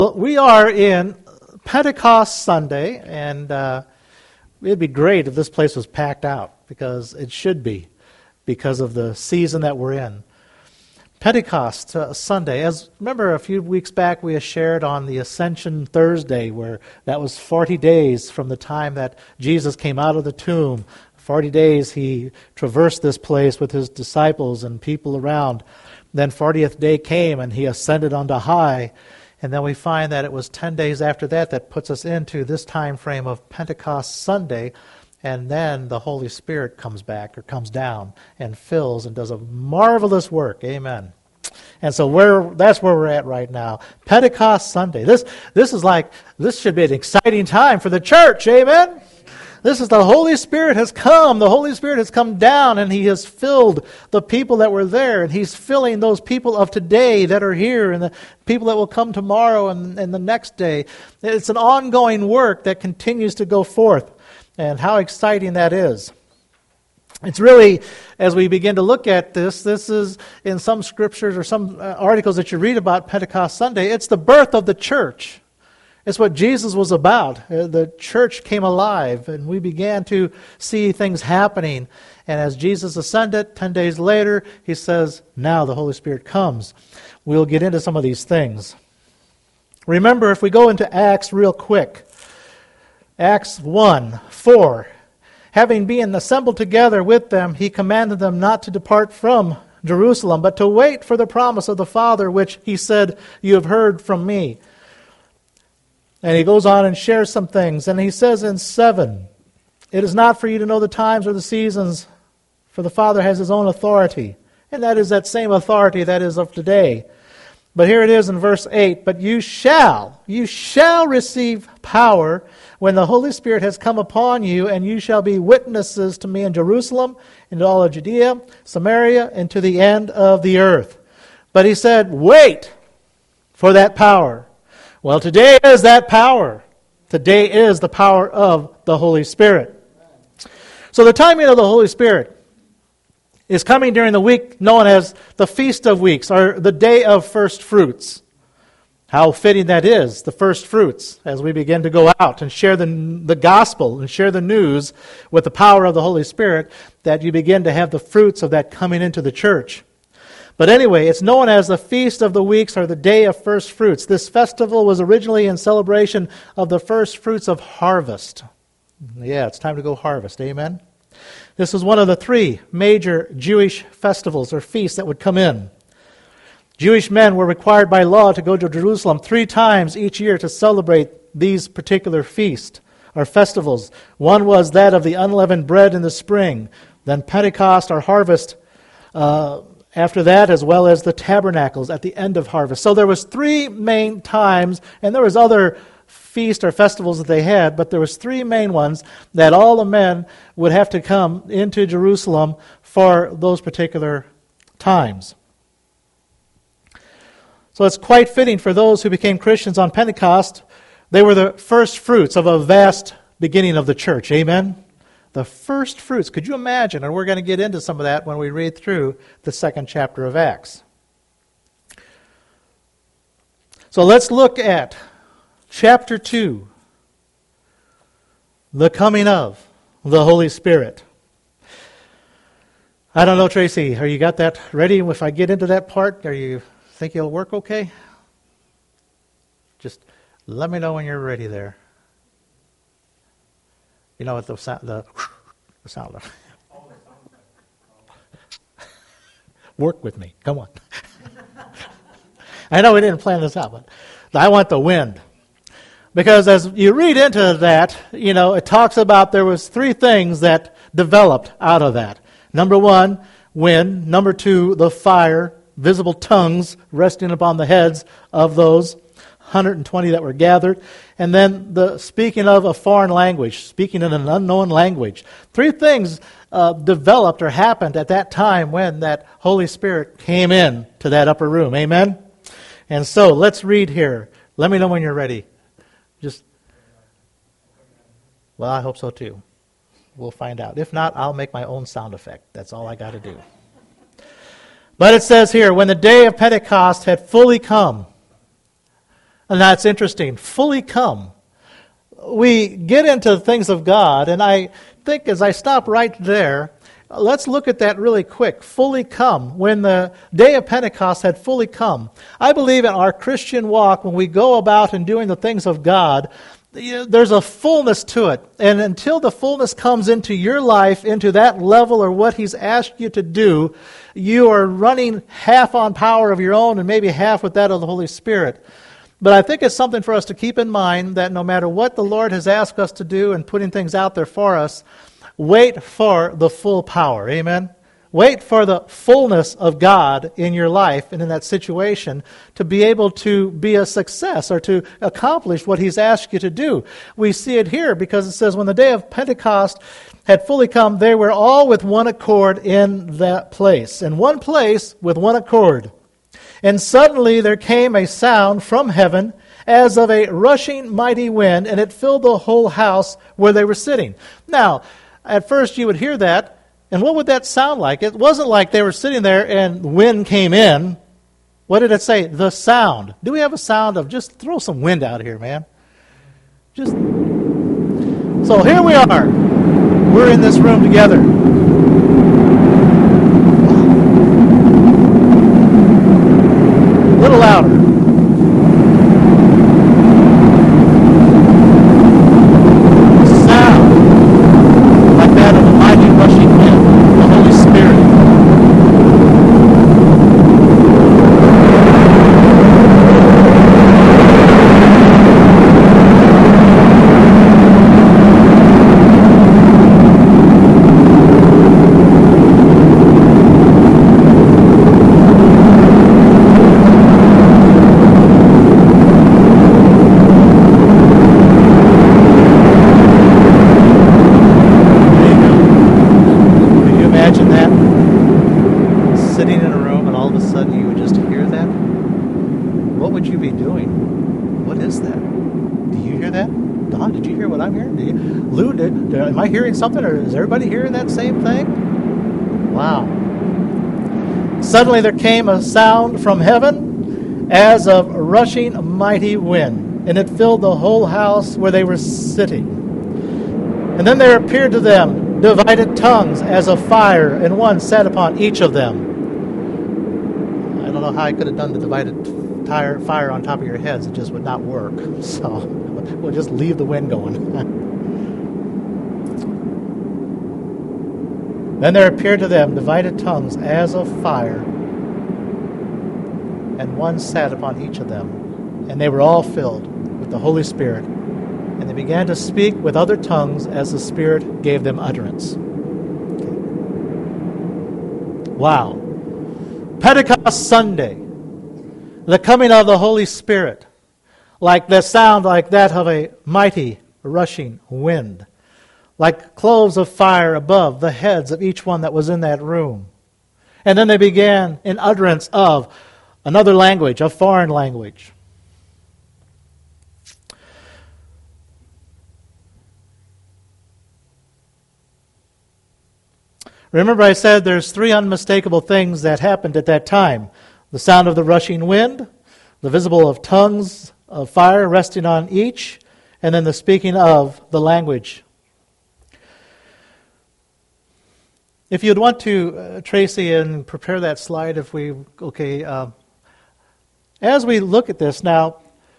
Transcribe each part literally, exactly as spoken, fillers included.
Well, we are in Pentecost Sunday, and uh, it'd be great if this place was packed out, because it should be, because of the season that we're in. Pentecost uh, Sunday, as remember a few weeks back we had shared on the Ascension Thursday, where that was forty days from the time that Jesus came out of the tomb. forty days he traversed this place with his disciples and people around. Then fortieth day came and he ascended onto high. And then we find that it was ten days after that that puts us into this time frame of Pentecost Sunday. And then the Holy Spirit comes back or comes down and fills and does a marvelous work. Amen. And so we're, that's where we're at right now. Pentecost Sunday. This, this is like, this should be an exciting time for the church. Amen. This is the Holy Spirit has come. The Holy Spirit has come down and He has filled the people that were there. And He's filling those people of today that are here and the people that will come tomorrow and, and the next day. It's an ongoing work that continues to go forth. And how exciting that is. It's really, as we begin to look at this, this is in some scriptures or some uh, articles that you read about Pentecost Sunday, it's the birth of the church. It's what Jesus was about. Uh, the church came alive, and we began to see things happening. And as Jesus ascended, ten days later, He says, now the Holy Spirit comes. We'll get into some of these things. Remember, if we go into Acts real quick, Acts one, four, having been assembled together with them, He commanded them not to depart from Jerusalem, but to wait for the promise of the Father, which He said, you have heard from me. And He goes on and shares some things. And He says in seven, it is not for you to know the times or the seasons, for the Father has His own authority. And that is that same authority that is of today. But here it is in verse eight, but you shall, you shall receive power when the Holy Spirit has come upon you, and you shall be witnesses to me in Jerusalem, in all of Judea, Samaria, and to the end of the earth. But He said, wait for that power. Well, today is that power. Today is the power of the Holy Spirit. So the timing of the Holy Spirit is coming during the week known as the Feast of Weeks, or the Day of First Fruits. How fitting that is, the first fruits, as we begin to go out and share the, the gospel and share the news with the power of the Holy Spirit, that you begin to have the fruits of that coming into the church. But anyway, it's known as the Feast of the Weeks, or the Day of First Fruits. This festival was originally in celebration of the first fruits of harvest. Yeah, it's time to go harvest. Amen? This was one of the three major Jewish festivals or feasts that would come in. Jewish men were required by law to go to Jerusalem three times each year to celebrate these particular feasts or festivals. One was that of the unleavened bread in the spring, then Pentecost or harvest uh, after that, as well as the tabernacles at the end of harvest. So there was three main times, and there was other feast or festivals that they had, but there was three main ones that all the men would have to come into Jerusalem for those particular times. So it's quite fitting for those who became Christians on Pentecost. They were the first fruits of a vast beginning of the church. Amen? The first fruits. Could you imagine? And we're going to get into some of that when we read through the second chapter of Acts. So let's look at chapter two, the coming of the Holy Spirit. I don't know, Tracy, are you got that ready? If I get into that part, are you think it'll work okay? Just let me know when you're ready there. You know what the sound, the, the sound of. Work with me. Come on. I know we didn't plan this out, but I want the wind. Because as you read into that, you know, it talks about there was three things that developed out of that. Number one, wind. Number two, the fire, visible tongues resting upon the heads of those one hundred twenty that were gathered. And then the speaking of a foreign language, speaking in an unknown language. Three things uh, developed or happened at that time when that Holy Spirit came in to that upper room. Amen? And so let's read here. Let me know when you're ready. Just, well, I hope so too. We'll find out. If not, I'll make my own sound effect. That's all I got to do. But it says here, when the day of Pentecost had fully come, And that's interesting. Fully come. We get into things of God, and I think as I stop right there, let's look at that really quick. Fully come. When the day of Pentecost had fully come, I believe in our Christian walk, when we go about and doing the things of God, there's a fullness to it. And until the fullness comes into your life, into that level or what He's asked you to do, you are running half on power of your own and maybe half with that of the Holy Spirit. But I think it's something for us to keep in mind that no matter what the Lord has asked us to do and putting things out there for us, wait for the full power. Amen? Wait for the fullness of God in your life and in that situation to be able to be a success or to accomplish what He's asked you to do. We see it here because it says, when the day of Pentecost had fully come, they were all with one accord in that place. In one place with one accord. And suddenly there came a sound from heaven as of a rushing mighty wind, and it filled the whole house where they were sitting. Now, at first you would hear that, and what would that sound like? It wasn't like they were sitting there and wind came in. What did it say? The sound. Do we have a sound of just throw some wind out here, man? Just so here we are. We're in this room together. A little louder. Sound like that of a mighty rushing wind, the Holy Spirit. Am I hearing something, or is everybody hearing that same thing? Wow. Suddenly there came a sound from heaven as of a rushing mighty wind, and it filled the whole house where they were sitting. And then there appeared to them divided tongues as of fire, and one sat upon each of them. I don't know how I could have done the divided tire, fire on top of your heads. It just would not work. So we'll just leave the wind going. Then there appeared to them divided tongues as of fire, and one sat upon each of them. And they were all filled with the Holy Spirit, and they began to speak with other tongues as the Spirit gave them utterance. Okay. Wow. Pentecost Sunday, the coming of the Holy Spirit, like the sound like that of a mighty rushing wind, like cloves of fire above the heads of each one that was in that room. And then they began in utterance of another language, a foreign language. Remember I said there's three unmistakable things that happened at that time. The sound of the rushing wind, the visible of tongues of fire resting on each, and then the speaking of the language. If you'd want to, uh, Tracy, and prepare that slide if we, okay. Uh, as we look at this now,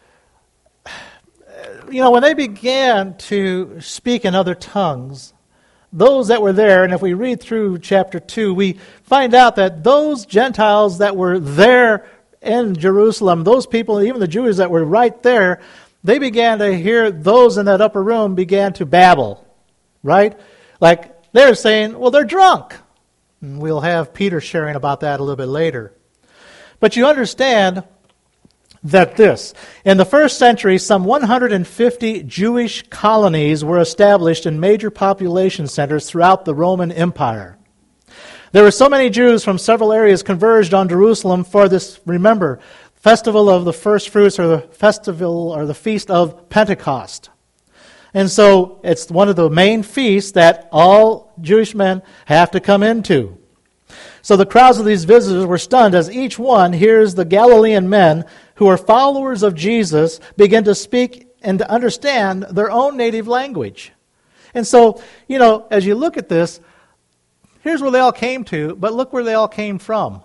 you know, when they began to speak in other tongues, those that were there, and if we read through chapter two, we find out that those Gentiles that were there in Jerusalem, those people, even the Jews that were right there, they began to hear those in that upper room began to babble, right? Like, they're saying, well, they're drunk. And we'll have Peter sharing about that a little bit later. But you understand that this, in the first century, some one hundred fifty Jewish colonies were established in major population centers throughout the Roman Empire. There were so many Jews from several areas converged on Jerusalem for this, remember, festival of the first fruits, or the festival or the feast of Pentecost. And so it's one of the main feasts that all Jewish men have to come into. So the crowds of these visitors were stunned as each one hears the Galilean men who who are followers of Jesus begin to speak and to understand their own native language. And so, you know, as you look at this, here's where they all came to, but look where they all came from.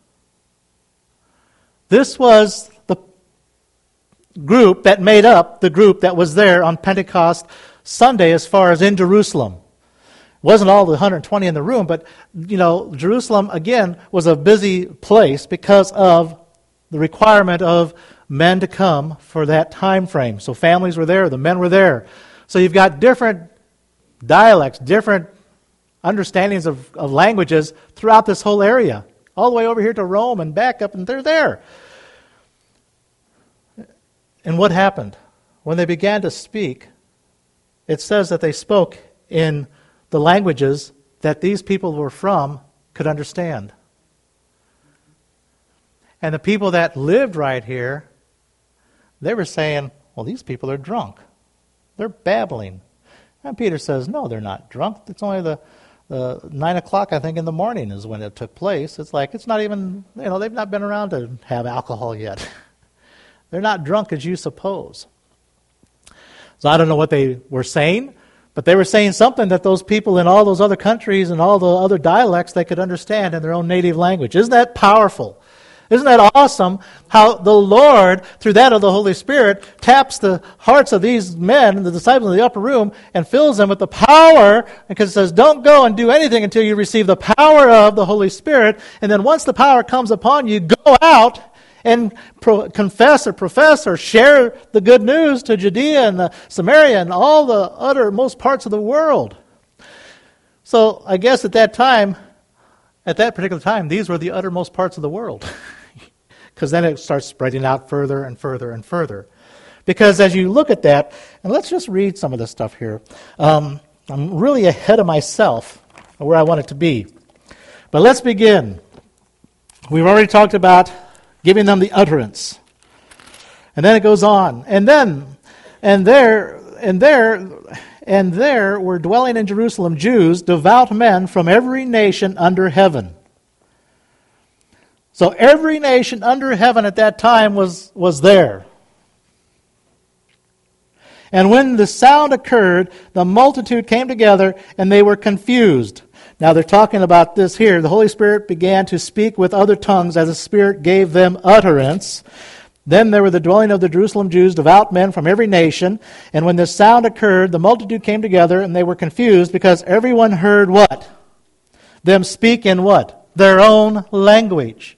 This was the group that made up the group that was there on Pentecost Sunday as far as in Jerusalem. It wasn't all the one hundred twenty in the room, but, you know, Jerusalem, again, was a busy place because of the requirement of men to come for that time frame. So families were there, the men were there. So you've got different dialects, different understandings of, of languages throughout this whole area, all the way over here to Rome and back up, and they're there. And what happened? When they began to speak, it says that they spoke in the languages that these people were from could understand. And the people that lived right here, they were saying, well, these people are drunk. They're babbling. And Peter says, no, they're not drunk. It's only the uh, nine o'clock, I think, in the morning is when it took place. It's like, it's not even, you know, they've not been around to have alcohol yet. They're not drunk as you suppose. So I don't know what they were saying, but they were saying something that those people in all those other countries and all the other dialects, they could understand in their own native language. Isn't that powerful? Isn't that awesome how the Lord, through that of the Holy Spirit, taps the hearts of these men, the disciples in the upper room, and fills them with the power, because it says, don't go and do anything until you receive the power of the Holy Spirit. And then once the power comes upon you, go out and pro- confess or profess or share the good news to Judea and the Samaria and all the uttermost parts of the world. So I guess at that time, at that particular time, these were the uttermost parts of the world. Because then it starts spreading out further and further and further. Because as you look at that, and let's just read some of this stuff here. Um, I'm really ahead of myself of where I want it to be. But let's begin. We've already talked about giving them the utterance. And then it goes on. And then, and there, and there, and there were dwelling in Jerusalem Jews, devout men from every nation under heaven. So every nation under heaven at that time was, was there. And when the sound occurred, the multitude came together, and they were confused. Now they're talking about this here. The Holy Spirit began to speak with other tongues as the Spirit gave them utterance. Then there were the dwelling of the Jerusalem Jews, devout men from every nation. And when this sound occurred, the multitude came together, and they were confused because everyone heard what? Them speak in what? Their own language.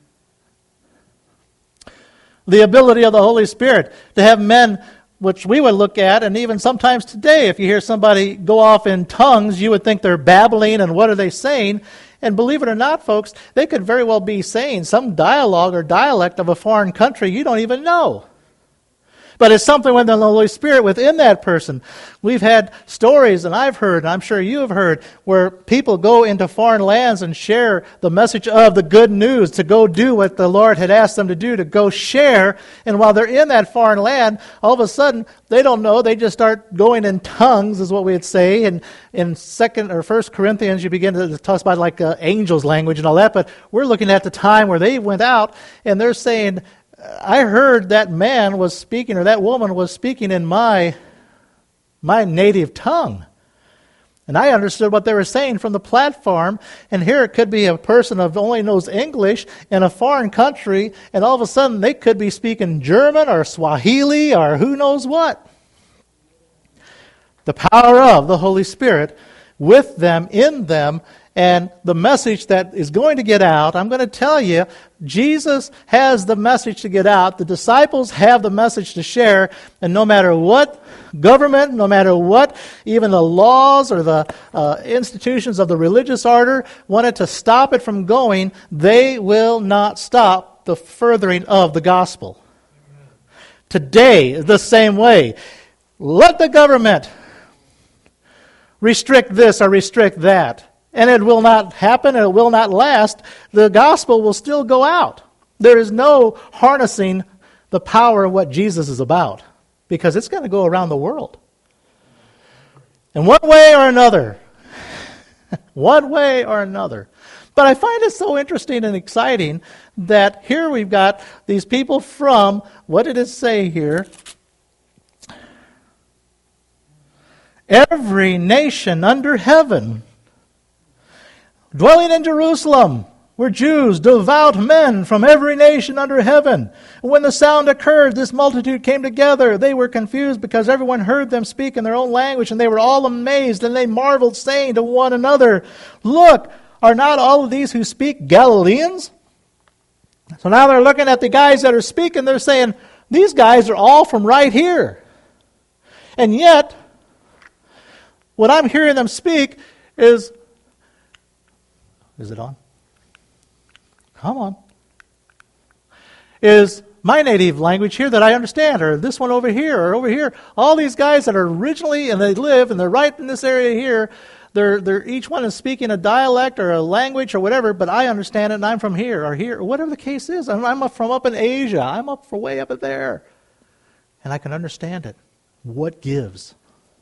The ability of the Holy Spirit to have men, which we would look at, and even sometimes today, if you hear somebody go off in tongues, you would think they're babbling, and what are they saying? And believe it or not, folks, they could very well be saying some dialogue or dialect of a foreign country you don't even know. But it's something with the Holy Spirit within that person. We've had stories, and I've heard, and I'm sure you have heard, where people go into foreign lands and share the message of the good news, to go do what the Lord had asked them to do, to go share. And while they're in that foreign land, all of a sudden, they don't know. They just start going in tongues, is what we'd say. And in Second or First Corinthians, you begin to talk about like uh, angels' language and all that. But we're looking at the time where they went out, and they're saying, I heard that man was speaking, or that woman was speaking in my, my native tongue. And I understood what they were saying from the platform. And here it could be a person who only knows English in a foreign country, and all of a sudden they could be speaking German or Swahili or who knows what. The power of the Holy Spirit with them, in them, and the message that is going to get out, I'm going to tell you, Jesus has the message to get out. The disciples have the message to share. And no matter what government, no matter what, even the laws or the uh, institutions of the religious order wanted to stop it from going, they will not stop the furthering of the gospel. Today is the same way. Let the government restrict this or restrict that. And it will not happen, and it will not last. The gospel will still go out. There is no harnessing the power of what Jesus is about, because it's going to go around the world. In one way or another, one way or another, But I find it so interesting and exciting that here we've got these people from, what did it say here? Every nation under heaven, dwelling in Jerusalem, were Jews, devout men from every nation under heaven. When the sound occurred, this multitude came together. They were confused because everyone heard them speak in their own language, and they were all amazed, and they marveled, saying to one another, "Look, are not all of these who speak Galileans?" So now they're looking at the guys that are speaking. They're saying, these guys are all from right here. And yet, what I'm hearing them speak is, is it on? Come on. Is my native language here that I understand, or this one over here, or over here. All these guys that are originally, and they live, and they're right in this area here, They're, they're, each one is speaking a dialect or a language or whatever, but I understand it and I'm from here or here, or whatever the case is. I'm, I'm up from up in Asia. I'm up for way up there. And I can understand it. What gives?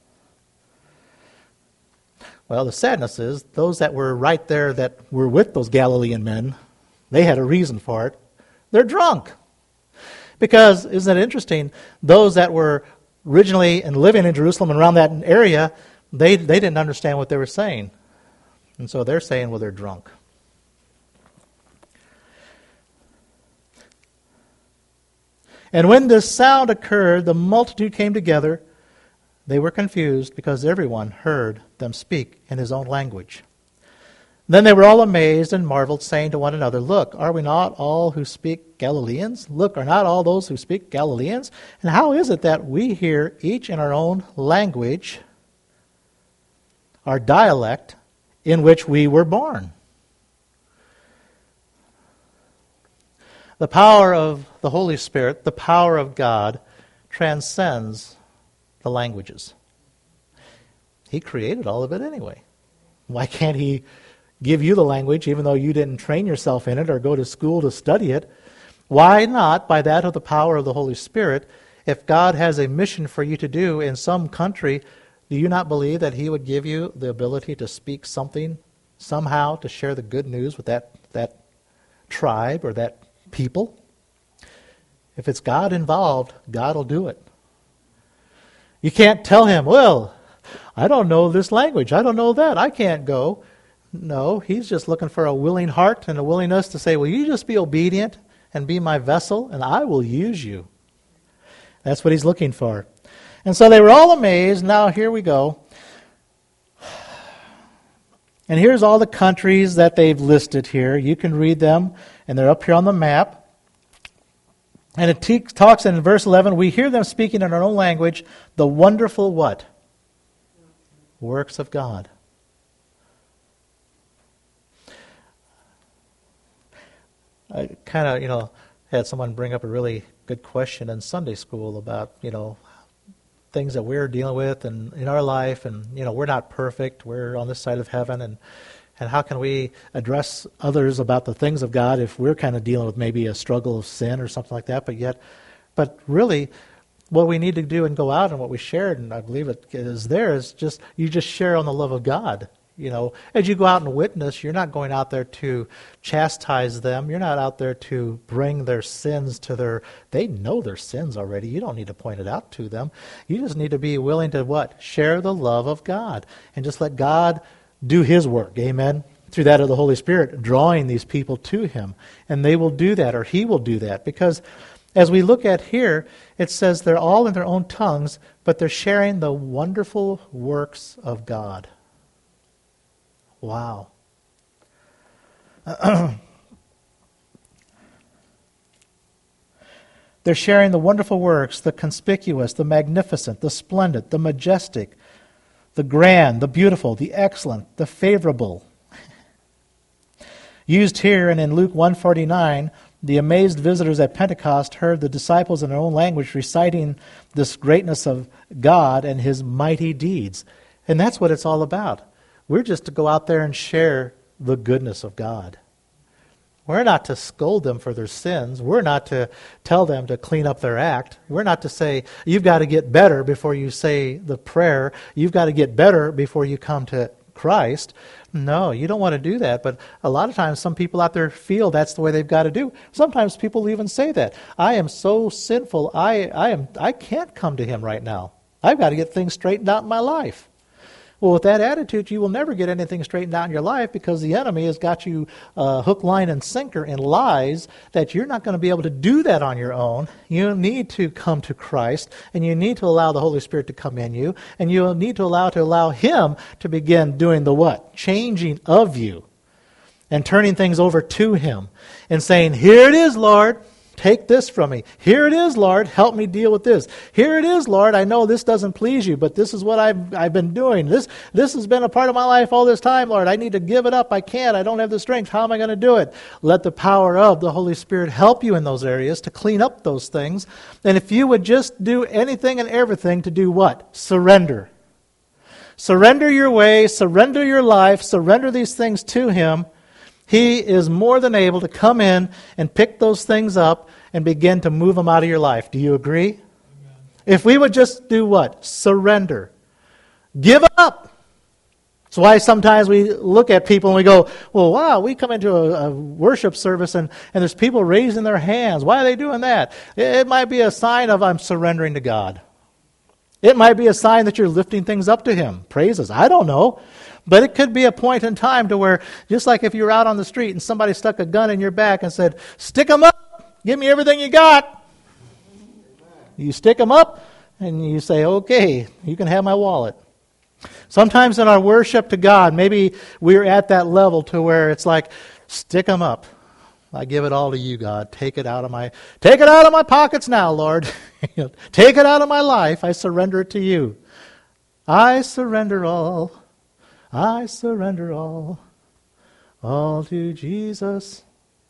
Well, the sadness is those that were right there that were with those Galilean men, they had a reason for it. They're drunk. Because, isn't it interesting, those that were originally and living in Jerusalem and around that area, They they didn't understand what they were saying. And so they're saying, well, they're drunk. And when this sound occurred, the multitude came together. They were confused because everyone heard them speak in his own language. Then they were all amazed and marveled, saying to one another, "Look, are we not all who speak Galileans? Look, are not all those who speak Galileans? And how is it that we hear each in our own language, our dialect, in which we were born?" The power of the Holy Spirit, the power of God, transcends the languages. He created all of it anyway. Why can't He give you the language even though you didn't train yourself in it or go to school to study it? Why not, by that of the power of the Holy Spirit, if God has a mission for you to do in some country, do you not believe that He would give you the ability to speak something, somehow, to share the good news with that, that tribe or that people? If it's God involved, God will do it. You can't tell Him, well, I don't know this language, I don't know that, I can't go. No, He's just looking for a willing heart and a willingness to say, will you just be obedient and be my vessel, and I will use you. That's what He's looking for. And so they were all amazed. Now here we go. And here's all the countries that they've listed here. You can read them, and they're up here on the map. And it te- talks in verse eleven, we hear them speaking in our own language, the wonderful what? Works of God. I kind of, you know, had someone bring up a really good question in Sunday school about, you know, things that we're dealing with and in our life, and you know, we're not perfect. We're on this side of heaven, and and how can we address others about the things of God if we're kind of dealing with maybe a struggle of sin or something like that? But yet, but really, what we need to do and go out and what we shared, and I believe it is there, is just you just share on the love of God. You know, as you go out and witness, you're not going out there to chastise them. You're not out there to bring their sins to their... They know their sins already. You don't need to point it out to them. You just need to be willing to what? Share the love of God. And just let God do His work. Amen? Through that of the Holy Spirit, drawing these people to Him. And they will do that, or He will do that. Because as we look at here, it says they're all in their own tongues, but they're sharing the wonderful works of God. Wow. They're sharing the wonderful works, the conspicuous, the magnificent, the splendid, the majestic, the grand, the beautiful, the excellent, the favorable. Used here and in Luke one forty-nine, the amazed visitors at Pentecost heard the disciples in their own language reciting this greatness of God and His mighty deeds. And that's what it's all about. We're just to go out there and share the goodness of God. We're not to scold them for their sins. We're not to tell them to clean up their act. We're not to say, you've got to get better before you say the prayer. You've got to get better before you come to Christ. No, you don't want to do that. But a lot of times some people out there feel that's the way they've got to do. Sometimes people even say that. I am so sinful, I, I, am, I can't come to him right now. I've got to get things straightened out in my life. Well, with that attitude, you will never get anything straightened out in your life because the enemy has got you uh, hook, line, and sinker in lies that you're not going to be able to do that on your own. You need to come to Christ, and you need to allow the Holy Spirit to come in you, and you need to allow to allow Him to begin doing the what? Changing of you and turning things over to Him and saying, here it is, Lord. Take this from me. Here it is, Lord. Help me deal with this. Here it is, Lord. I know this doesn't please you, but this is what I've, I've been doing. This, this has been a part of my life all this time, Lord. I need to give it up. I can't. I don't have the strength. How am I going to do it? Let the power of the Holy Spirit help you in those areas to clean up those things. And if you would just do anything and everything to do what? Surrender. Surrender your way. Surrender your life. Surrender these things to Him. He is more than able to come in and pick those things up and begin to move them out of your life. Do you agree? Amen. If we would just do what? Surrender. Give up. That's why sometimes we look at people and we go, well, wow, we come into a, a worship service and, and there's people raising their hands. Why are they doing that? It, it might be a sign of I'm surrendering to God. It might be a sign that you're lifting things up to Him. Praises. I don't know. But it could be a point in time to where, just like if you were out on the street and somebody stuck a gun in your back and said, stick 'em up, give me everything you got. You stick 'em up and you say, okay, you can have my wallet. Sometimes in our worship to God, maybe we're at that level to where it's like, stick 'em up. I give it all to you, God. Take it out of my, take it out of my pockets now, Lord. Take it out of my life. I surrender it to you. I surrender all. I surrender all, all to Jesus.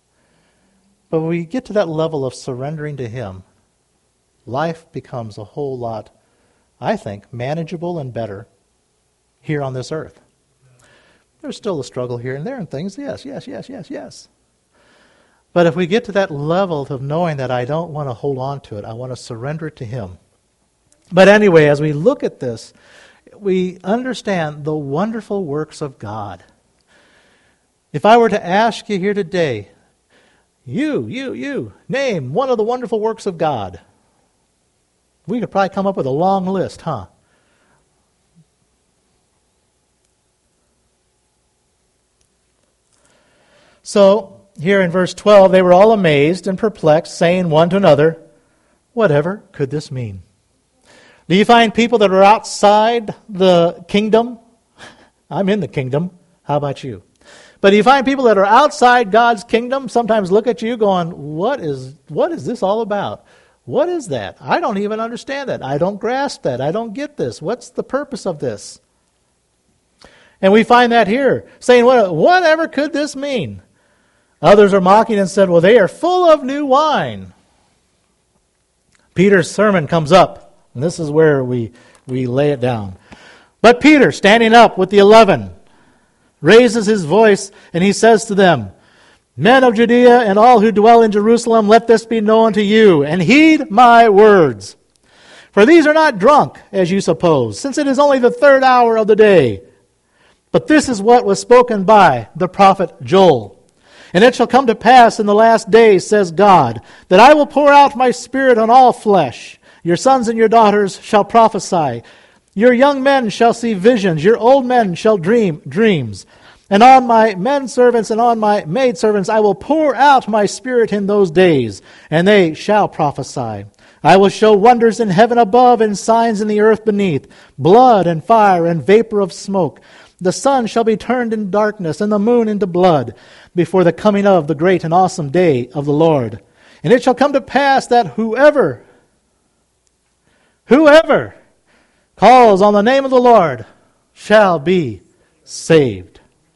But when we get to that level of surrendering to Him, life becomes a whole lot, I think, manageable and better here on this earth. There's still a struggle here and there and things, yes, yes, yes, yes, yes. But if we get to that level of knowing that I don't want to hold on to it, I want to surrender it to Him. But anyway, as we look at this, we understand the wonderful works of God. If I were to ask you here today, you, you, you, name one of the wonderful works of God, we could probably come up with a long list, huh? So, here in verse twelve, they were all amazed and perplexed, saying one to another, whatever could this mean? Do you find people that are outside the kingdom? I'm in the kingdom. How about you? But do you find people that are outside God's kingdom sometimes look at you going, what is what is this all about? What is that? I don't even understand that. I don't grasp that. I don't get this. What's the purpose of this? And we find that here, saying, whatever could this mean? Others are mocking and said, well, they are full of new wine. Peter's sermon comes up. And this is where we, we lay it down. But Peter, standing up with the eleven, raises his voice and he says to them, men of Judea and all who dwell in Jerusalem, let this be known to you, and heed my words. For these are not drunk, as you suppose, since it is only the third hour of the day. But this is what was spoken by the prophet Joel. And it shall come to pass in the last days, says God, that I will pour out my Spirit on all flesh. Your sons and your daughters shall prophesy. Your young men shall see visions. Your old men shall dream dreams. And on my men servants and on my maid servants I will pour out my Spirit in those days, and they shall prophesy. I will show wonders in heaven above and signs in the earth beneath, blood and fire and vapor of smoke. The sun shall be turned in darkness and the moon into blood before the coming of the great and awesome day of the Lord. And it shall come to pass that whoever Whoever calls on the name of the Lord shall be saved.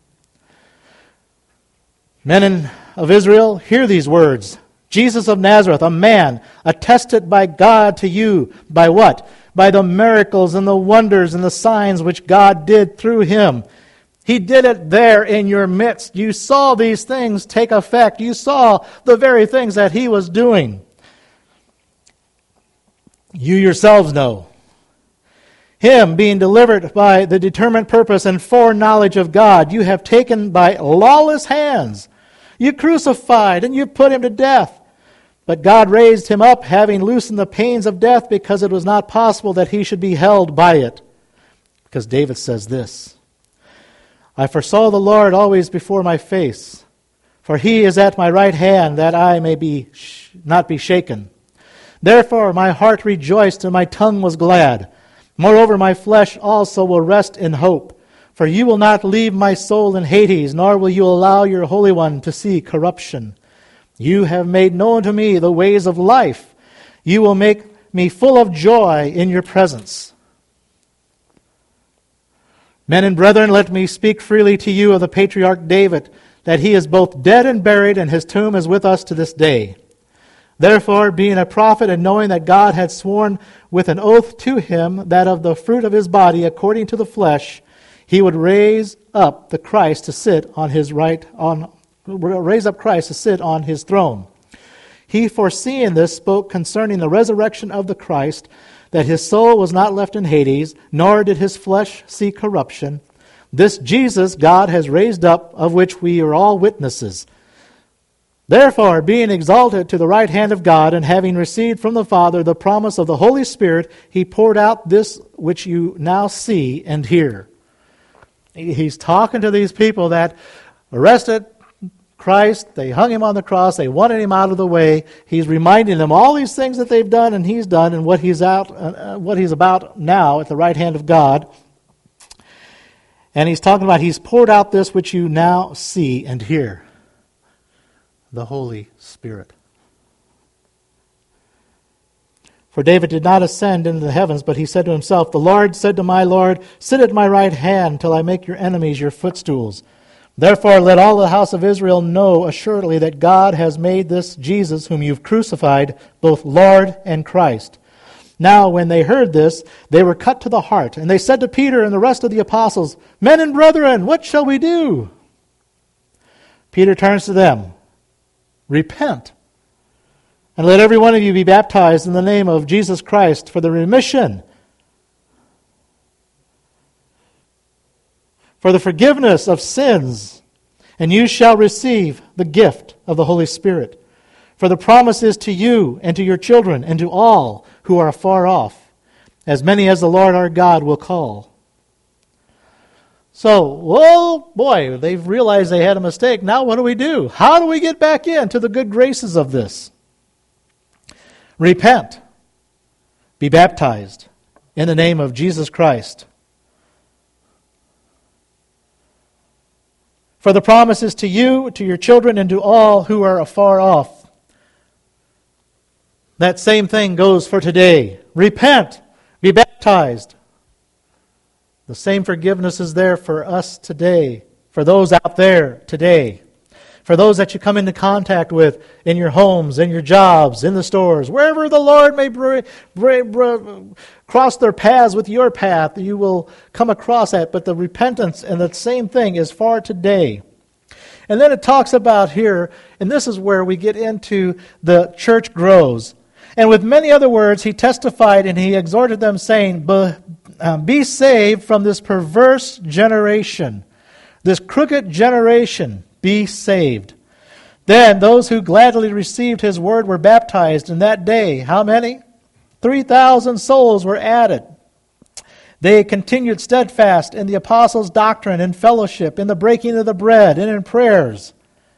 Men of Israel, hear these words. Jesus of Nazareth, a man attested by God to you by what? By the miracles and the wonders and the signs which God did through him. He did it there in your midst. You saw these things take effect. You saw the very things that he was doing. You yourselves know. Him being delivered by the determined purpose and foreknowledge of God, you have taken by lawless hands. You crucified and you put him to death. But God raised him up, having loosened the pains of death, because it was not possible that he should be held by it. Because David says this, I foresaw the Lord always before my face, for he is at my right hand, that I may be sh- not be shaken. Therefore my heart rejoiced and my tongue was glad. Moreover, my flesh also will rest in hope. For you will not leave my soul in Hades, nor will you allow your Holy One to see corruption. You have made known to me the ways of life. You will make me full of joy in your presence. Men and brethren, let me speak freely to you of the patriarch David, that he is both dead and buried, and his tomb is with us to this day. Therefore, being a prophet, and knowing that God had sworn with an oath to him that of the fruit of his body, according to the flesh, he would raise up the Christ to sit on his right on raise up Christ to sit on his throne. He, foreseeing this, spoke concerning the resurrection of the Christ, that his soul was not left in Hades, nor did his flesh see corruption. This Jesus God has raised up, of which we are all witnesses. Therefore, being exalted to the right hand of God, and having received from the Father the promise of the Holy Spirit, he poured out this which you now see and hear. He's talking to these people that arrested Christ, they hung him on the cross, they wanted him out of the way. He's reminding them all these things that they've done and he's done, and what he's out, uh, what he's about now at the right hand of God. And he's talking about he's poured out this which you now see and hear. The Holy Spirit. For David did not ascend into the heavens, but he said to himself, the Lord said to my Lord, sit at my right hand till I make your enemies your footstools. Therefore let all the house of Israel know assuredly that God has made this Jesus, whom you've crucified, both Lord and Christ. Now when they heard this, they were cut to the heart, and they said to Peter and the rest of the apostles, men and brethren, what shall we do? Peter turns to them, repent, and let every one of you be baptized in the name of Jesus Christ for the remission, for the forgiveness of sins, and you shall receive the gift of the Holy Spirit. For the promise is to you and to your children and to all who are afar off, as many as the Lord our God will call. So, well, boy, they've realized they had a mistake. Now what do we do? How do we get back into the good graces of this? Repent. Be baptized in the name of Jesus Christ. For the promise is to you, to your children, and to all who are afar off. That same thing goes for today. Repent. Be baptized. The same forgiveness is there for us today, for those out there today, for those that you come into contact with in your homes, in your jobs, in the stores, wherever the Lord may br- br- br- cross their paths with your path, you will come across that. But the repentance and the same thing is for today. And then it talks about here, and this is where we get into the church grows. And with many other words, he testified and he exhorted them, saying, Be, um, be saved from this perverse generation, this crooked generation, be saved. Then those who gladly received his word were baptized, and that day, how many? Three thousand souls were added. They continued steadfast in the apostles' doctrine, in fellowship, in the breaking of the bread, and in prayers.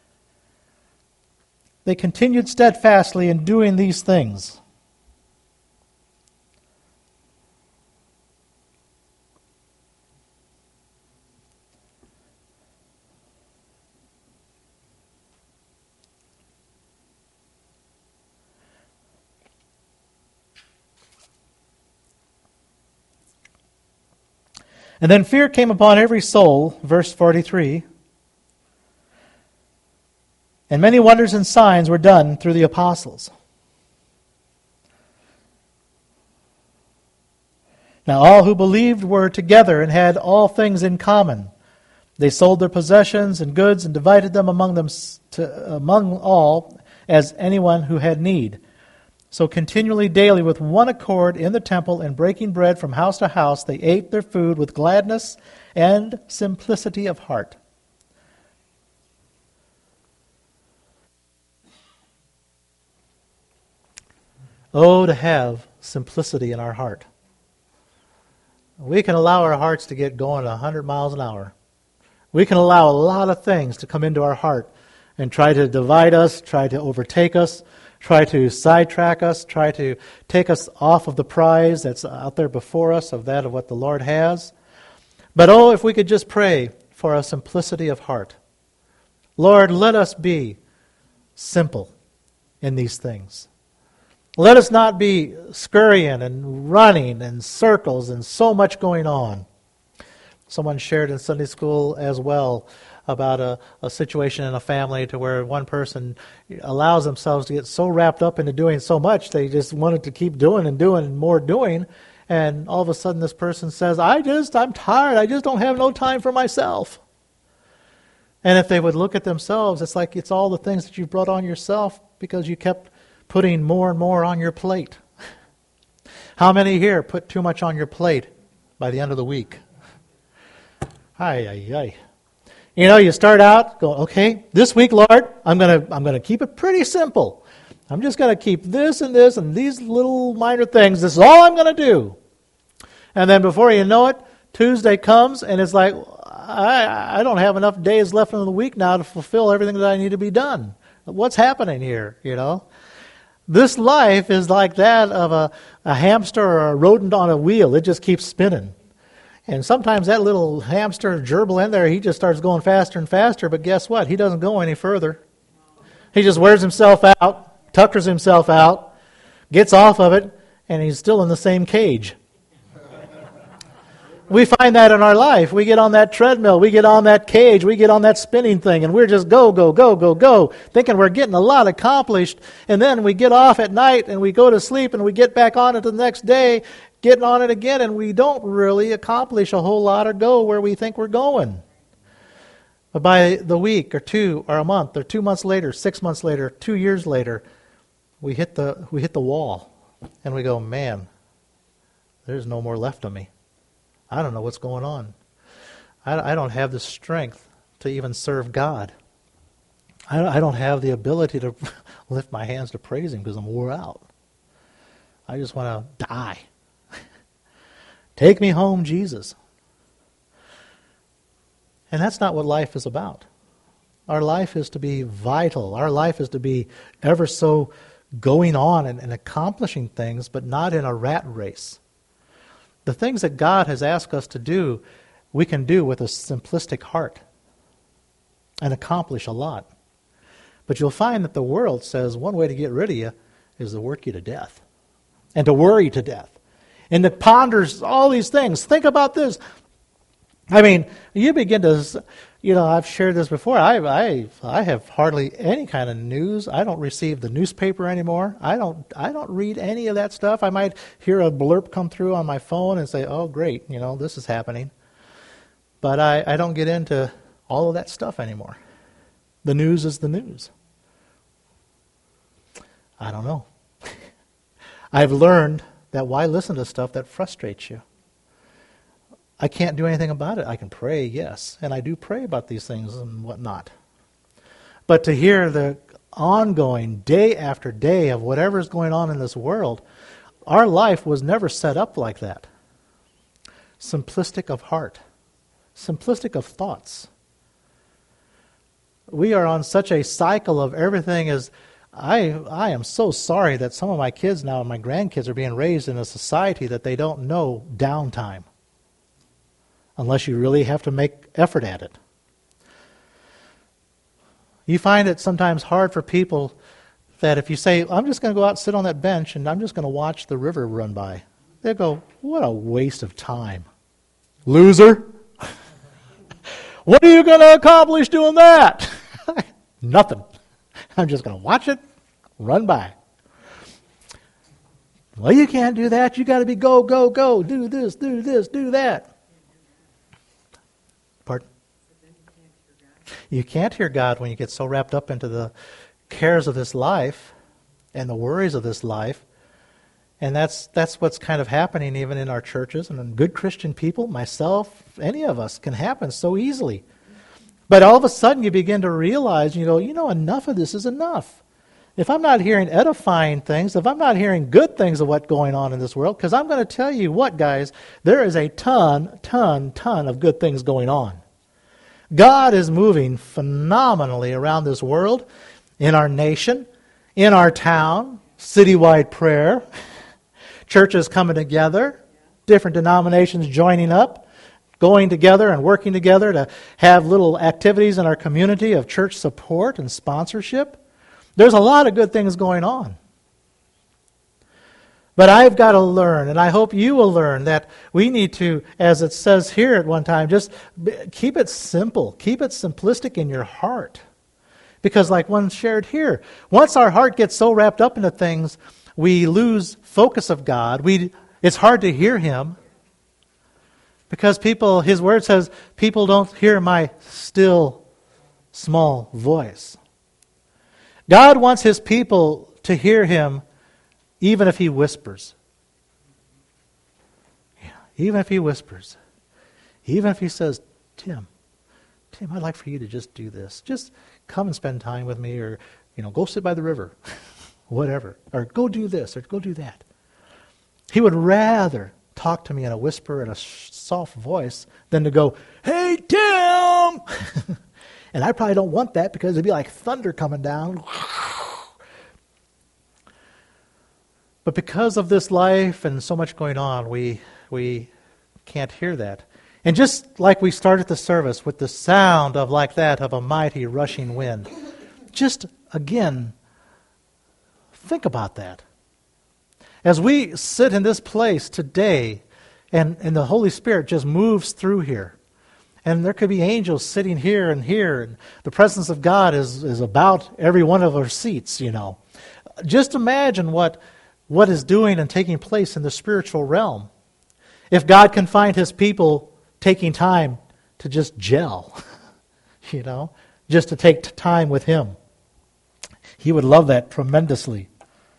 They continued steadfastly in doing these things. And then fear came upon every soul, verse forty-three. And many wonders and signs were done through the apostles. Now all who believed were together and had all things in common. They sold their possessions and goods and divided them among them to, among all, as anyone who had need. So continually daily with one accord in the temple and breaking bread from house to house, they ate their food with gladness and simplicity of heart. Oh, to have simplicity in our heart. We can allow our hearts to get going at one hundred miles an hour. We can allow a lot of things to come into our heart and try to divide us, try to overtake us, try to sidetrack us, try to take us off of the prize that's out there before us, of that of what the Lord has. But oh, if we could just pray for a simplicity of heart. Lord, let us be simple in these things. Let us not be scurrying and running in circles and so much going on. Someone shared in Sunday school as well about a, a situation in a family to where one person allows themselves to get so wrapped up into doing so much, they just wanted to keep doing and doing and more doing. And all of a sudden this person says, I just, I'm tired. I just don't have no time for myself. And if they would look at themselves, it's like it's all the things that you brought on yourself because you kept putting more and more on your plate. How many here put too much on your plate by the end of the week? Ay, ay, ay. You know, you start out going, okay, this week, Lord, I'm going to I'm going to keep it pretty simple. I'm just going to keep this and this and these little minor things. This is all I'm going to do. And then before you know it, Tuesday comes and it's like, I, I don't have enough days left in the week now to fulfill everything that I need to be done. What's happening here, you know? This life is like that of a, a hamster or a rodent on a wheel. It just keeps spinning. And sometimes that little hamster gerbil in there, he just starts going faster and faster, but guess what? He doesn't go any further. He just wears himself out, tuckers himself out, gets off of it, and he's still in the same cage. We find that in our life. We get on that treadmill, we get on that cage, we get on that spinning thing, and we're just go, go, go, go, go, thinking we're getting a lot accomplished, and then we get off at night, and we go to sleep, and we get back on it the next day, getting on it again, and we don't really accomplish a whole lot or go where we think we're going. But by the week or two or a month or two months later, six months later, two years later, we hit the we hit the wall, and we go, man, there's no more left of me. I don't know what's going on. I, I don't have the strength to even serve God. I, I don't have the ability to lift my hands to praise Him because I'm wore out. I just want to die. Take me home, Jesus. And that's not what life is about. Our life is to be vital. Our life is to be ever so going on and, and accomplishing things, but not in a rat race. The things that God has asked us to do, we can do with a simplistic heart and accomplish a lot. But you'll find that the world says one way to get rid of you is to work you to death and to worry to death and to ponder all these things. Think about this. I mean, you begin to, you know, I've shared this before. I, I, I have hardly any kind of news. I don't receive the newspaper anymore. I don't, I don't read any of that stuff. I might hear a blurb come through on my phone and say, "Oh, great, you know, this is happening." But I, I don't get into all of that stuff anymore. The news is the news. I don't know. I've learned that why listen to stuff that frustrates you? I can't do anything about it. I can pray, yes, and I do pray about these things and whatnot. But to hear the ongoing day after day of whatever is going on in this world, our life was never set up like that. Simplistic of heart, simplistic of thoughts. We are on such a cycle of everything is, I I am so sorry that some of my kids now and my grandkids are being raised in a society that they don't know downtime. Unless you really have to make effort at it. You find it sometimes hard for people that if you say, I'm just going to go out and sit on that bench and I'm just going to watch the river run by, they go, what a waste of time. Loser. What are you going to accomplish doing that? Nothing. I'm just going to watch it run by. Well, you can't do that. You got to be go, go, go. Do this, do this, do that. Pardon? You can't hear God when you get so wrapped up into the cares of this life. and the worries of this life. And that's that's what's kind of happening even in our churches and in good Christian people, myself, any of us, can happen so easily. But all of a sudden you begin to realize, you know, you know, enough of this is enough. If I'm not hearing edifying things, if I'm not hearing good things of what's going on in this world, because I'm going to tell you what, guys, there is a ton, ton, ton of good things going on. God is moving phenomenally around this world, in our nation, in our town, citywide prayer, churches coming together, different denominations joining up, going together and working together to have little activities in our community of church support and sponsorship. There's a lot of good things going on. But I've got to learn, and I hope you will learn, that we need to, as it says here at one time, just keep it simple. Keep it simplistic in your heart. Because like one shared here, once our heart gets so wrapped up into things, we lose focus of God. We it's hard to hear Him. Because people, His Word says, people don't hear my still, small voice. God wants His people to hear Him even if He whispers. Yeah, even if He whispers. Even if He says, Tim, Tim, I'd like for you to just do this. Just come and spend time with me, or, you know, go sit by the river. Whatever. Or go do this, or go do that. He would rather talk to me in a whisper and a soft voice than to go, hey, Tim! And I probably don't want that, because it'd be like thunder coming down. But because of this life and so much going on, we we can't hear that. And just like we started the service with the sound of like that of a mighty rushing wind, just again, think about that. As we sit in this place today, and, and the Holy Spirit just moves through here, and there could be angels sitting here and here, and the presence of God is, is about every one of our seats, you know. Just imagine what, what is doing and taking place in the spiritual realm. If God can find His people taking time to just gel, you know, just to take time with Him, He would love that tremendously.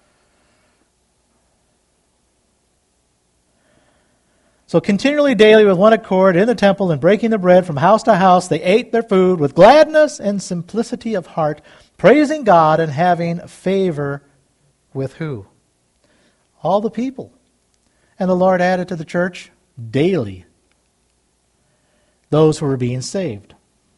So continually daily with one accord in the temple and breaking the bread from house to house, they ate their food with gladness and simplicity of heart, praising God and having favor with who? All the people. And the Lord added to the church daily those who were being saved.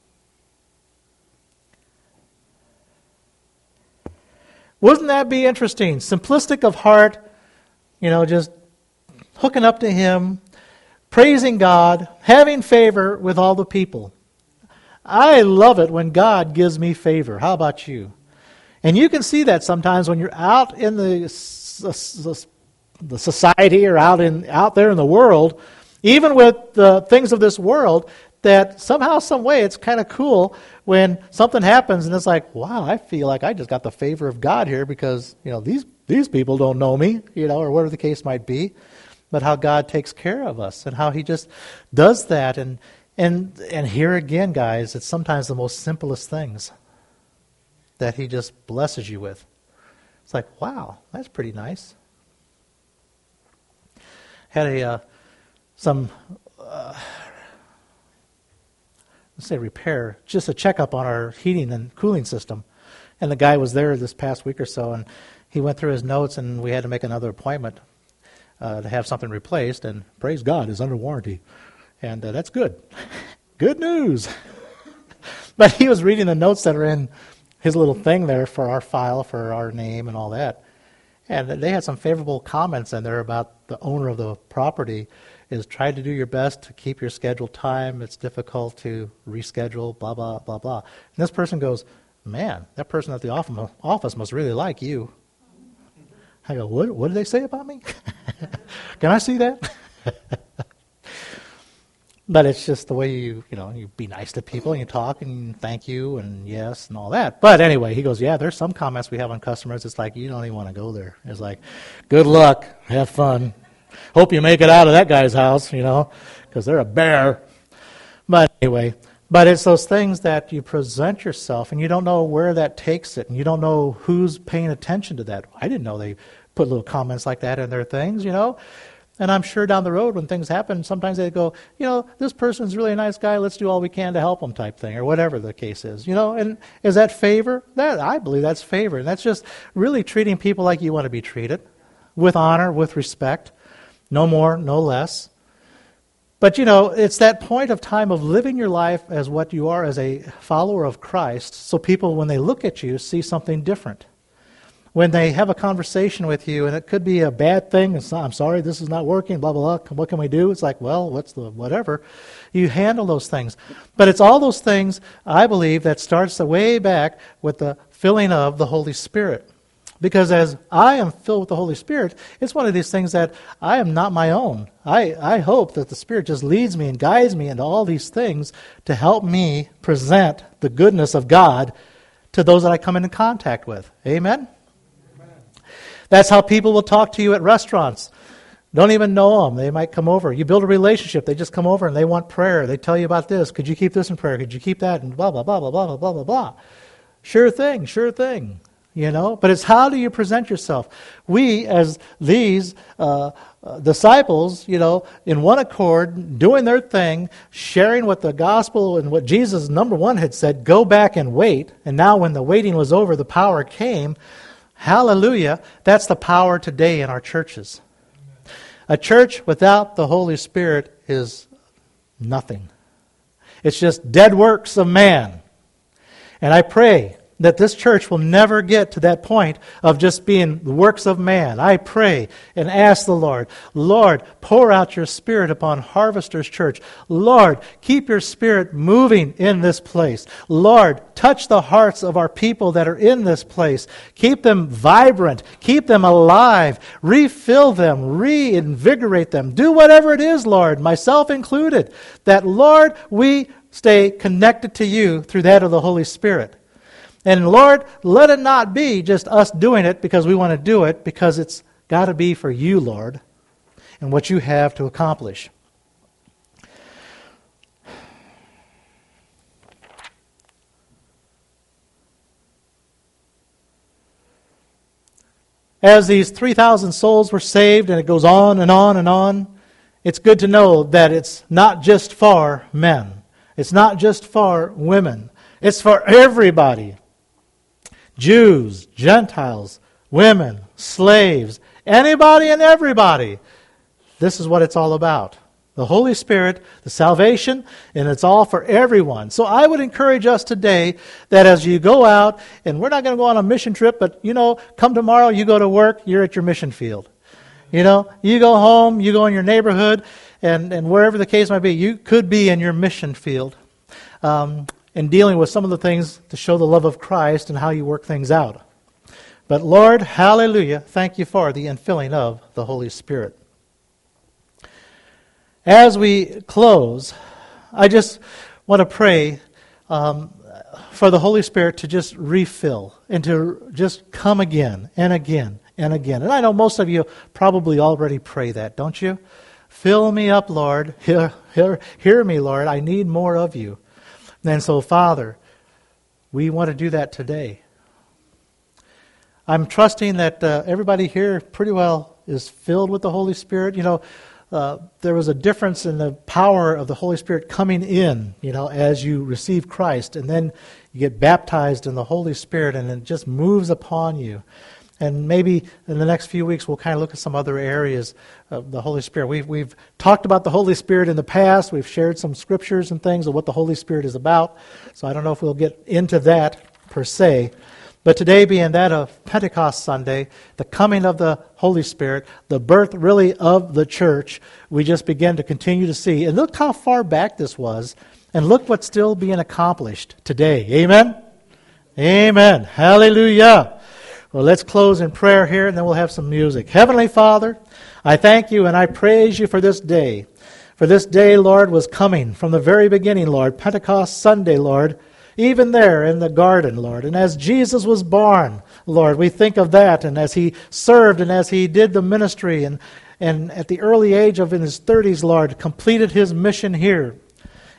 Wouldn't that be interesting? Simplistic of heart, you know, just hooking up to Him, praising God, having favor with all the people. I love it when God gives me favor. How about you? And you can see that sometimes when you're out in the the society or out in out there in the world, even with the things of this world, that somehow, some way, it's kind of cool when something happens and it's like, wow, I feel like I just got the favor of God here, because, you know, these these people don't know me, you know, or whatever the case might be. But how God takes care of us and how He just does that. And and and here again, guys, it's sometimes the most simplest things that He just blesses you with. It's like, wow, that's pretty nice. Had a uh, some uh, let's say repair, just a checkup on our heating and cooling system, and the guy was there this past week or so, and he went through his notes, and we had to make another appointment uh, to have something replaced. And praise God, it's under warranty, and uh, that's good, good news. But he was reading the notes that are in his little thing there for our file, for our name and all that. And they had some favorable comments in there about the owner of the property is try to do your best to keep your scheduled time. It's difficult to reschedule, blah, blah, blah, blah. And this person goes, man, that person at the office must really like you. I go, what, what did they say about me? Can I see that? But it's just the way you, you know, you be nice to people and you talk and thank you and yes and all that. But anyway, he goes, yeah, there's some comments we have on customers. It's like, you don't even want to go there. It's like, good luck, have fun. Hope you make it out of that guy's house, you know, because they're a bear. But anyway, But it's those things that you present yourself and you don't know where that takes it, and you don't know who's paying attention to that. I didn't know they put little comments like that in their things, you know. And I'm sure down the road when things happen, sometimes they go, you know, this person's really a nice guy, let's do all we can to help him type thing, or whatever the case is. You know, and is that favor? That I believe that's favor. And that's just really treating people like you want to be treated, with honor, with respect, no more, no less. But, you know, it's that point of time of living your life as what you are as a follower of Christ, so people, when they look at you, see something different. When they have a conversation with you, and it could be a bad thing, it's not, I'm sorry, this is not working, blah, blah, blah, what can we do? It's like, well, what's the whatever. You handle those things. But it's all those things, I believe, that starts the way back with the filling of the Holy Spirit. Because as I am filled with the Holy Spirit, it's one of these things that I am not my own. I, I hope that the Spirit just leads me and guides me into all these things to help me present the goodness of God to those that I come into contact with. Amen? That's how people will talk to you at restaurants. Don't even know them. They might come over. You build a relationship. They just come over and they want prayer. They tell you about this. Could you keep this in prayer? Could you keep that? And blah, blah, blah, blah, blah, blah, blah, blah. Sure thing, sure thing. You know, but it's how do you present yourself? We, as these uh, uh, disciples, you know, in one accord, doing their thing, sharing what the gospel and what Jesus, number one, had said, go back and wait. And now when the waiting was over, the power came. Hallelujah. That's the power today in our churches. A church without the Holy Spirit is nothing. It's just dead works of man. And I pray that this church will never get to that point of just being the works of man. I pray and ask the Lord, Lord, pour out your Spirit upon Harvesters Church. Lord, keep your Spirit moving in this place. Lord, touch the hearts of our people that are in this place. Keep them vibrant. Keep them alive. Refill them. Reinvigorate them. Do whatever it is, Lord, myself included, that, Lord, we stay connected to you through that of the Holy Spirit. And Lord, let it not be just us doing it because we want to do it, because it's got to be for you, Lord, and what you have to accomplish. As these three thousand souls were saved, and it goes on and on and on, it's good to know that it's not just for men. It's not just for women. It's for everybody. Jews, Gentiles, women, slaves, anybody and everybody. This is what it's all about. The Holy Spirit, the salvation, and it's all for everyone. So I would encourage us today that as you go out, and we're not going to go on a mission trip, but, you know, come tomorrow, you go to work, you're at your mission field. You know, you go home, you go in your neighborhood, and, and wherever the case might be, you could be in your mission field. Um, in dealing with some of the things to show the love of Christ and how you work things out. But Lord, hallelujah, thank you for the infilling of the Holy Spirit. As we close, I just want to pray um, for the Holy Spirit to just refill and to just come again and again and again. And I know most of you probably already pray that, don't you? Fill me up, Lord. Hear, hear, hear me, Lord. I need more of you. And so, Father, we want to do that today. I'm trusting that uh, everybody here pretty well is filled with the Holy Spirit. You know, uh, there was a difference in the power of the Holy Spirit coming in, you know, as you receive Christ. And then you get baptized in the Holy Spirit and it just moves upon you. And maybe in the next few weeks we'll kind of look at some other areas of the Holy Spirit. We've, we've talked about the Holy Spirit in the past. We've shared some scriptures and things of what the Holy Spirit is about. So I don't know if we'll get into that per se. But today being that of Pentecost Sunday, the coming of the Holy Spirit, the birth really of the church, we just begin to continue to see. And look how far back this was. And look what's still being accomplished today. Amen? Amen. Hallelujah. Well, let's close in prayer here, and then we'll have some music. Heavenly Father, I thank you and I praise you for this day. For this day, Lord, was coming from the very beginning, Lord, Pentecost Sunday, Lord, even there in the garden, Lord. And as Jesus was born, Lord, we think of that, and as he served and as he did the ministry, and, and at the early age of in his thirties, Lord, completed his mission here.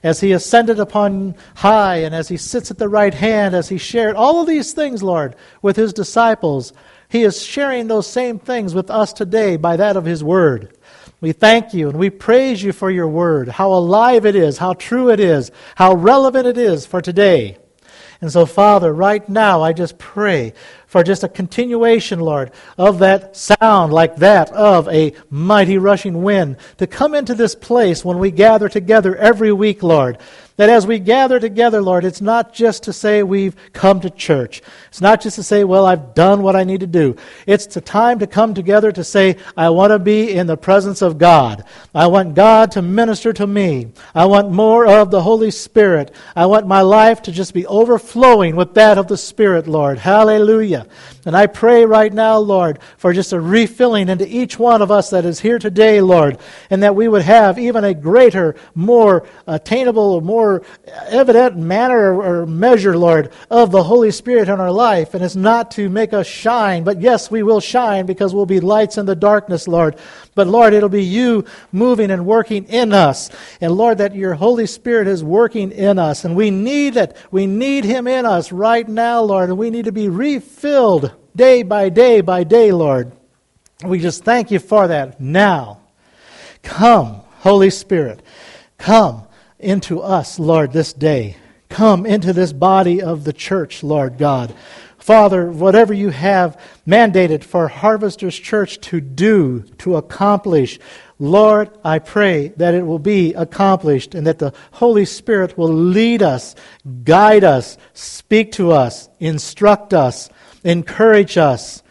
as he ascended upon high, and as he sits at the right hand, as he shared all of these things, Lord, with his disciples, he is sharing those same things with us today by that of his word. We thank you and we praise you for your word, how alive it is, how true it is, how relevant it is for today. And so, Father, right now I just pray for just a continuation, Lord, of that sound like that of a mighty rushing wind to come into this place when we gather together every week, Lord. That as we gather together, Lord, it's not just to say we've come to church. It's not just to say, well, I've done what I need to do. It's the time to come together to say, I want to be in the presence of God. I want God to minister to me. I want more of the Holy Spirit. I want my life to just be overflowing with that of the Spirit, Lord. Hallelujah. And I pray right now, Lord, for just a refilling into each one of us that is here today, Lord, and that we would have even a greater, more attainable, more evident manner or measure, Lord, of the Holy Spirit in our life. And it's not to make us shine, but yes, we will shine because we'll be lights in the darkness, Lord. But Lord, it'll be you moving and working in us. And Lord, that your Holy Spirit is working in us. And we need it. We need him in us right now, Lord. And we need to be refilled day by day by day, Lord. We just thank you for that now. Come, Holy Spirit. Come into us, Lord, this day. Come into this body of the church, Lord God. Father, whatever you have mandated for Harvesters Church to do, to accomplish, Lord, I pray that it will be accomplished and that the Holy Spirit will lead us, guide us, speak to us, instruct us, encourage us.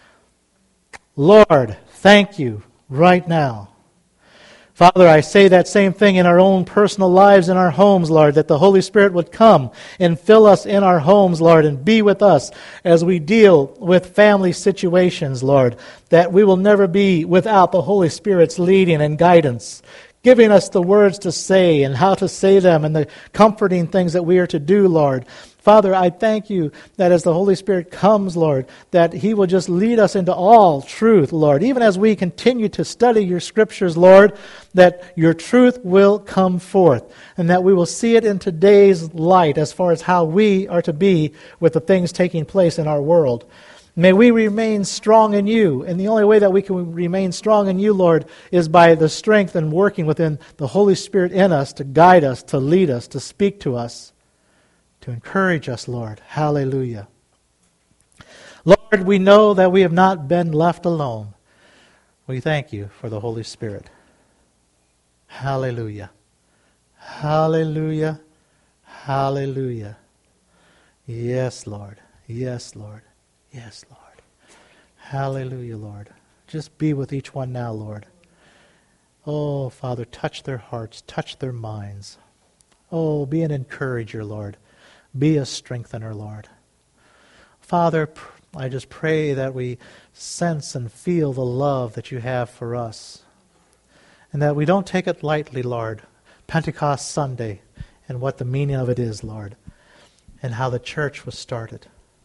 Lord, thank you right now. Father, I say that same thing in our own personal lives, in our homes, Lord, that the Holy Spirit would come and fill us in our homes, Lord, and be with us as we deal with family situations, Lord, that we will never be without the Holy Spirit's leading and guidance, giving us the words to say and how to say them and the comforting things that we are to do, Lord. Father, I thank you that as the Holy Spirit comes, Lord, that he will just lead us into all truth, Lord. Even as we continue to study your scriptures, Lord, that your truth will come forth and that we will see it in today's light as far as how we are to be with the things taking place in our world. May we remain strong in you. And the only way that we can remain strong in you, Lord, is by the strength and working within the Holy Spirit in us to guide us, to lead us, to speak to us, to encourage us, Lord. Hallelujah. Lord, we know that we have not been left alone. We thank you for the Holy Spirit. Hallelujah. Hallelujah. Hallelujah. Yes, Lord. Yes, Lord. Yes, Lord. Hallelujah, Lord. Just be with each one now, Lord. Oh, Father, touch their hearts, touch their minds. Oh, be an encourager, Lord. Be a strengthener, Lord. Father, I just pray that we sense and feel the love that you have for us, and that we don't take it lightly, Lord, Pentecost Sunday and what the meaning of it is, Lord, and how the church was started.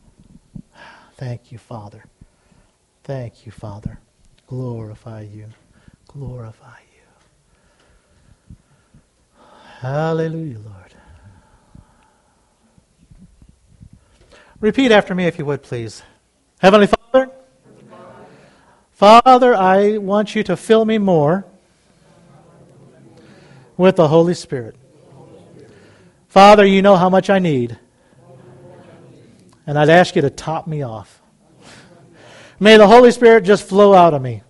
Thank you, Father. Thank you, Father. Glorify you. Glorify you. Hallelujah, Lord. Repeat after me if you would, please. Heavenly Father, Father, I want you to fill me more with the Holy Spirit. Father, you know how much I need. And I'd ask you to top me off. May the Holy Spirit just flow out of me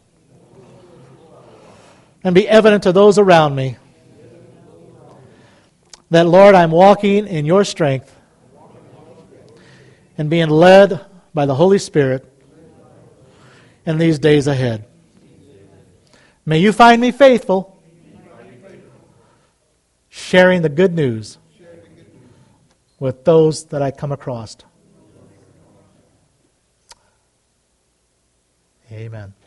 and be evident to those around me that, Lord, I'm walking in your strength and being led by the Holy Spirit in these days ahead. May you find me faithful, sharing the good news with those that I come across. Amen.